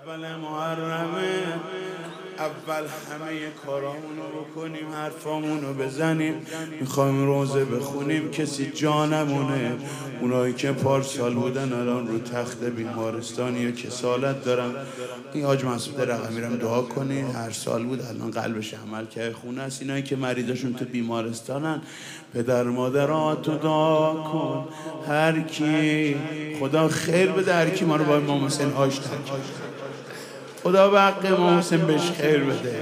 اول محرمه، اول همه کارامونو بکنیم، حرفامونو بزنیم، میخوایم روزه بخونیم، کسی جا نمونه. اونایی که پارسال بودن الان رو تخت بیمارستان یا کسالت دارن، این حاج مسعود رقمی رو دعا کنین، هر سال بود الان قلبش عمل کرده خونه است. اینایی که مریضاشون تو بیمارستانن، پدر مادراتو دعا کن، هر کی خدا خیر بده، هر کی ما رو با امام حسین آشنا کرد، خدا به حق امام حسین بهش خیر بده.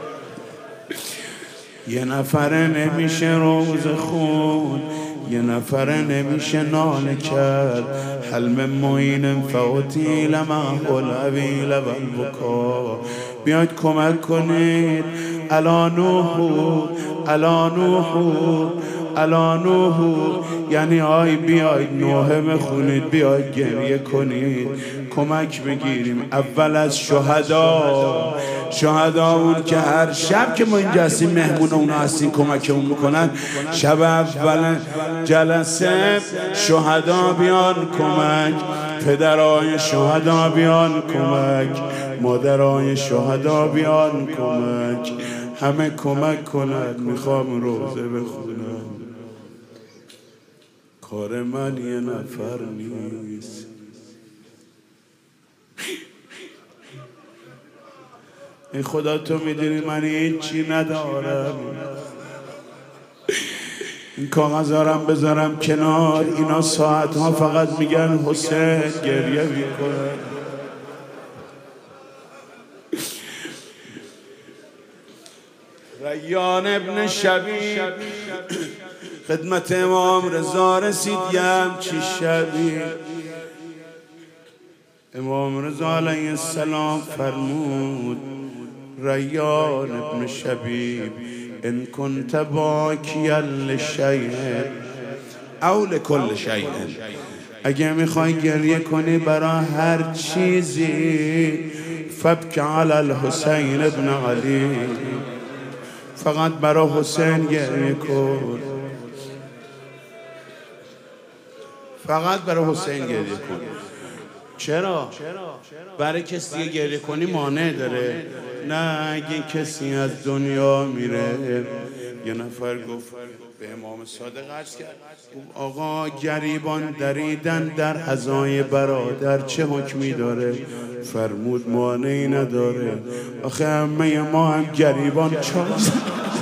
یه نفره نمیشه روز خون، یه نفره نمیشه ناله کرد، حلم معین فوتی لمه العویل و البکا. بیاید کمک کنید، الا نوحو الا نوحو الا نوحو، یعنی آی بیاید نوحه بخونید، بیاید گریه کنید، کمک بگیریم. اول از شهدا، شهداون که هر شب که ما اینجا هستیم مهمون اونا هستیم کمکمون میکنن، شب اول جلسه شهدا بیان کمک، پدرای شهدا بیان کمک، مادرای شهدا بیان کمک، همه کمک کنند. میخوام روزه بخونم، کار من یه نفر نیست. ای خدا تو میدونی من هیچی ندارم، این کاغذارم بذارم کنار، اینا ساعت ها فقط میگن حسین گریه میکنه. ریان ابن شبیب خدمت امام رضا رسید، یه همچی شبی امام رضا علیه السلام فرمود، ریان ابن شبیب ان کنت باکیا لشیء او لکل شیء، اگه میخوای گریه کنی برای هر چیزی، فبک علی الحسین ابن علی، فقط برای حسین گریه کن، فقط برای حسین گریه کن. چرا؟ برای کسی دیگه گریه کنی مانع داره؟ نه، اگه کسی از دنیا میره. یه نفر گفت به امام صادق عرض کرد، آقا گریبان دریدن در عزای برادر چه حکمی داره؟ فرمود مانعی نداره، آخه همه ما هم گریبان چاست.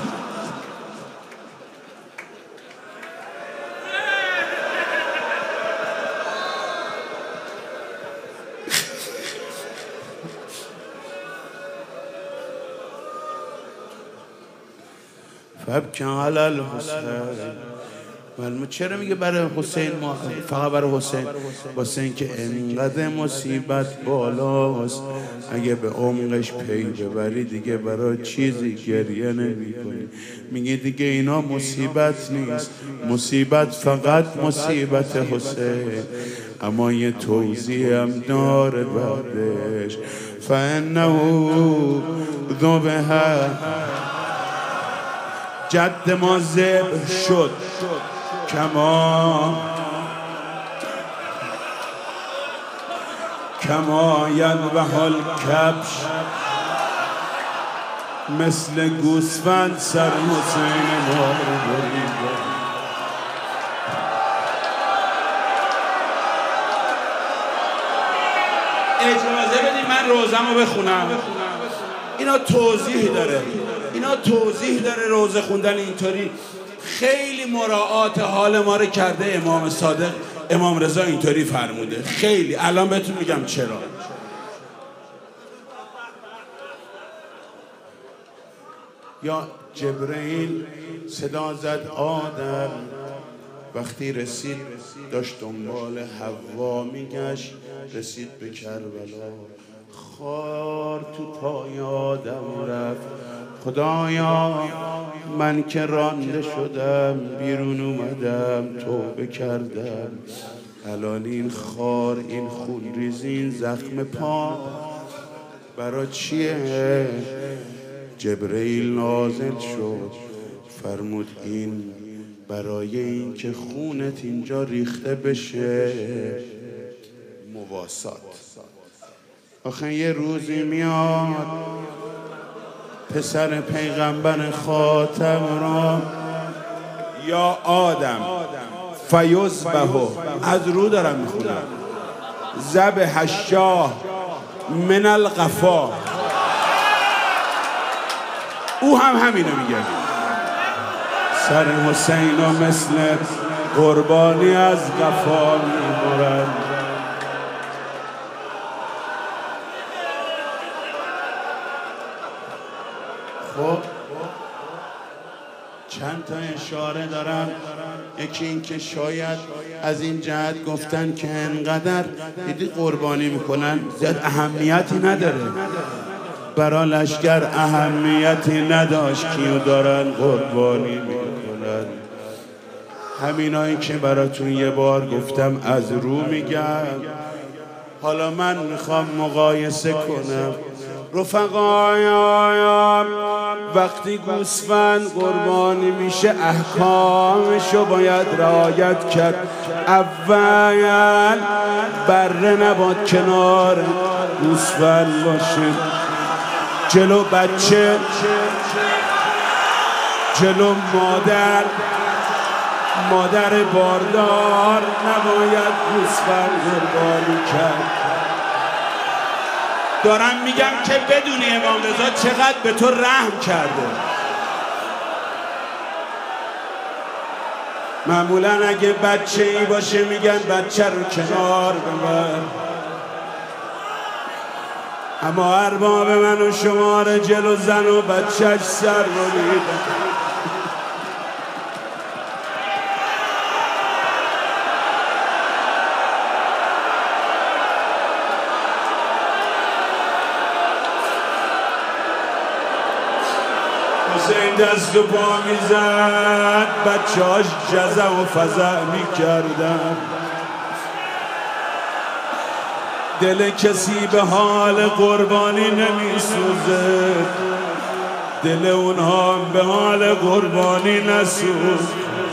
فبک علی الحسین. معلومه چرا میگه برای حسین، ما فقط برای حسین؟ واسه اینکه انقدر مصیبت بالاست، اگه به عمقش پی ببری دیگه برای چیزی گریه نمی کنی. میگه دیگه اینا مصیبت نیست، مصیبت فقط مصیبت حسین. اما یه توضیح هم داره بعدش، فانه ذبح، جد ما ذبح شد، کما یذبح الکبش، مثل گوسفند سر حسین ما رو برید. اجازه بدید من روزمو بخونم. اینا توضیح داره، اینا توضیح داره. روزه خوندن اینطوری خیلی مراعات حال ما رو کرده. امام صادق، امام رضا اینطوری فرموده، خیلی. الان بهتون میگم چرا. یا جبرئیل صدا زد آدم، وقتی رسید داشت دنبال حوا میگشت، رسید به کربلا، خار تو پای آدم رفت. خدایا من که رانده شدم، بیرون اومدم توبه کردم، الان این خار، این خونریزی، این زخم پا برای چیه؟ جبرئیل نازل شد فرمود این برای این که خونت اینجا ریخته بشه. مواسات. آخه یه روزی میاد پسر پیغمبر خاتم را یا آدم فیذبح، از رو دارم میخونم، ذبح الشاه من القفا. او هم همینو میگه، سر حسین و مثل قربانی از قفا میبرن. خب چند تا اشاره دارم. یکی این که شاید از این جهت گفتن که انقدر دیدی قربانی میکنن زیاد اهمیتی نداره، برا لشکر اهمیتی نداشت کیو دارن قربانی میکنن. همینایی که براتون یه بار گفتم از رو میگم. حالا من میخوام مقایسه کنم. رفقایم وقتی گوسفند قربانی میشه احکامشو باید رعایت کرد. اول بره نباد کنار گوسفند باشه، جلو بچه، جلو مادر باردار نباید گوسفند قربانی کرد. دارم میگم که بدونی امام رضا چقدر به تو رحم کرده. معمولا اگه بچه ای باشه میگن بچه رو کنار ببر، اما ارباب من و شما رو جلو زن و بچهش سر بریدن. حسین دست و پا میزد، بچه هاش جزع و فزع میکردن. دل کسی به حال قربانی نمیسوزه، دل اونها به حال قربانی نسوز.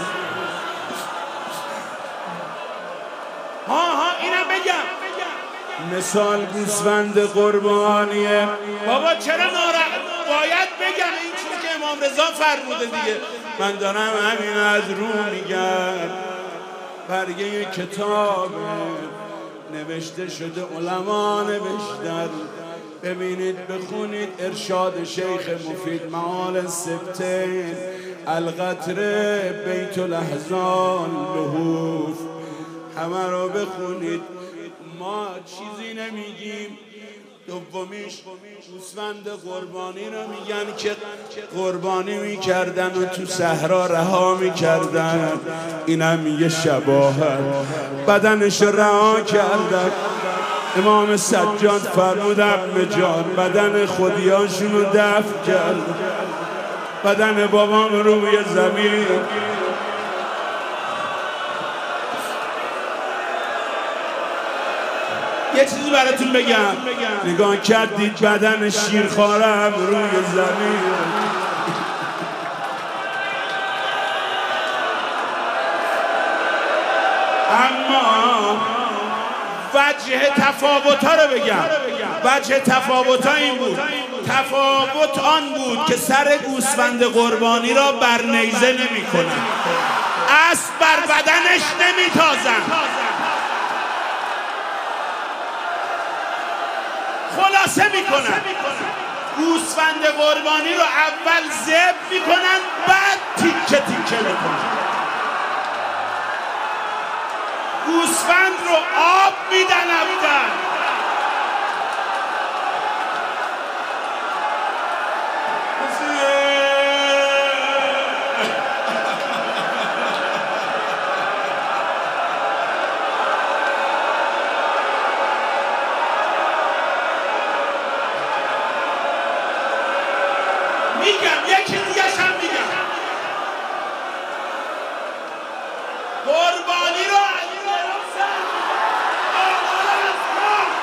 اینم بگم مثال گوسفند قربانیه. بابا چرا ناراحت؟ باید بگم این چیزی که امام رضا فرموده دیگه. من دارم همین از رو میگم. برگه کتاب نوشته شده، علما نوشتن، ببینید بخونید ارشاد شیخ مفید معال سبتین القطره بیت الاحزان لهوف، همه رو بخونید. ما چیزی نمیگیم. دومیش گوسفند قربانی رو میگن که قربانی میکردن و تو صحرا رها میکردن. اینم یه شباهت، بدنش رها کردن. امام سجاد فرمودن به جان بدن خودیاشون رو دفن کرد، بدن بابام روی زمین. یه چیزی براتون بگم، نگاه کردید بدن شیرخوارم روی زمین. اما وجه تفاوت‌ها رو بگم. وجه تفاوت‌ها این بود، تفاوت آن بود که سر گوسفند قربانی را بر نیزه نمی‌کنن، اسب بر بدنش نمی‌تازن. خلاصه میکنن گوسفند قربانی رو اول ذبح میکنن، بعد تیکه تیکه میکنن. گوسفند رو آب میدن اول، میگم یکی دیگه هم میگم، قربانی رو آمال از ما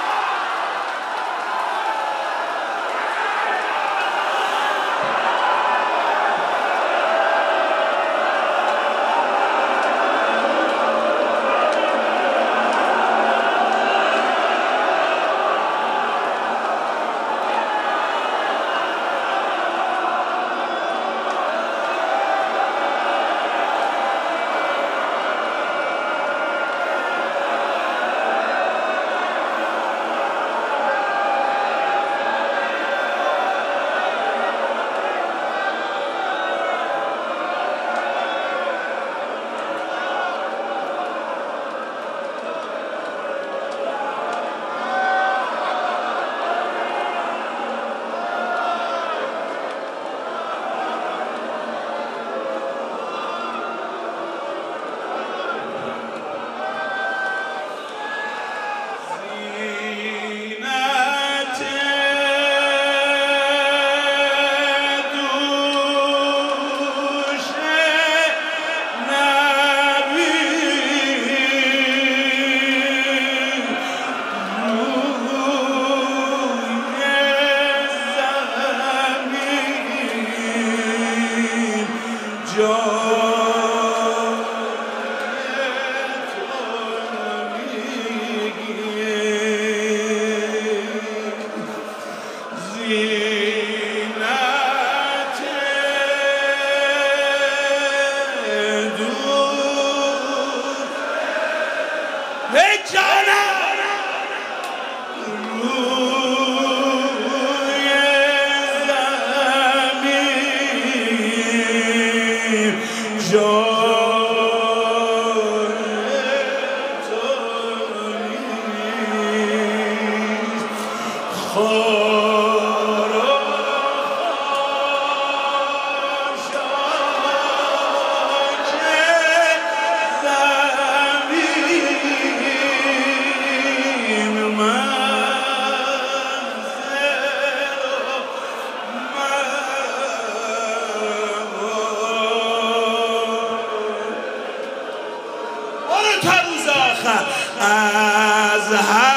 از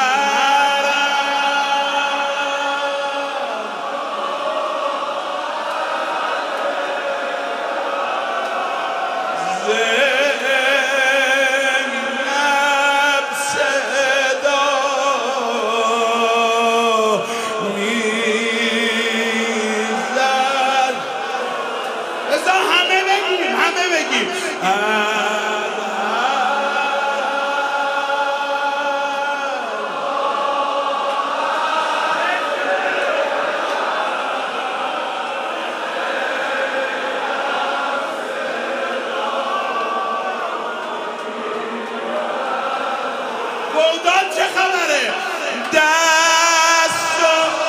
گودان چه خبره؟ دست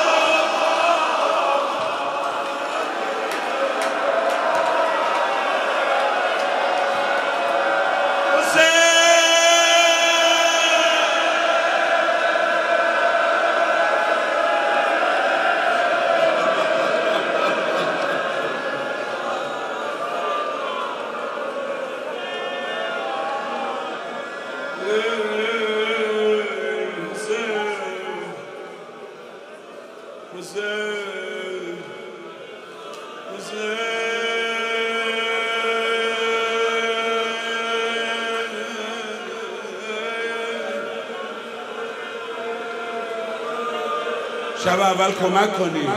شب اول کمک کنی.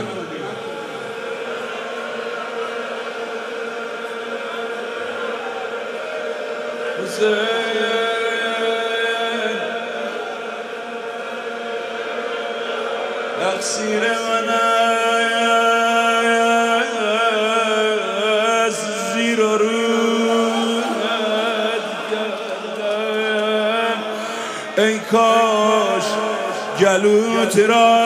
تقصیر من است زیر و رویت کردن، ای کاش گلوت را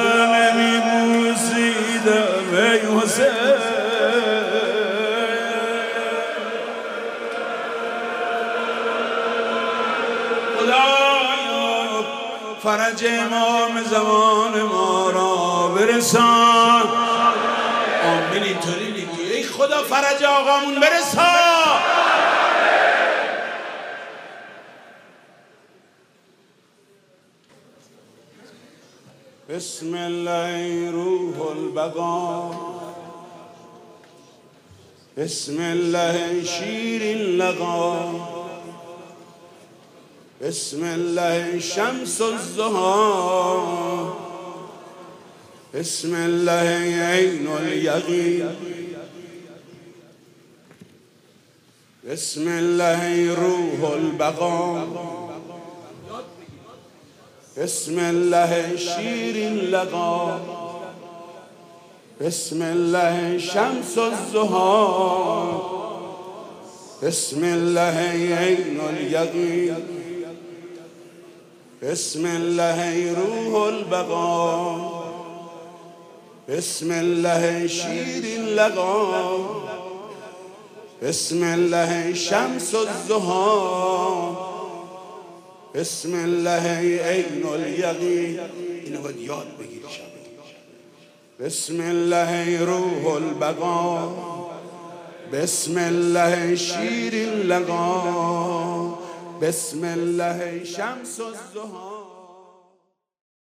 نمی‌بوسیدم ای حسین. خدایا فرج امام زمان ما را برسان. آمین. اینطوری میگی ای خدا فرج آقامون برسان. بسم الله روح البقا، بسم الله شیر لقا، بسم الله شمس الضحی، بسم الله عین الیقین، بسم الله روح البقا، بسم الله شیر لقا، بسم الله شمس الضحی، بسم الله عین الیقین، بسم الله روح البقا، بسم الله شیر لقا، بسم الله شمس الضحی، بسم الله عین الیقین. اینو باید یاد بگیری شب. بسم الله روح البقا، بسم الله شیر لقا، بسم الله شمس الضحی.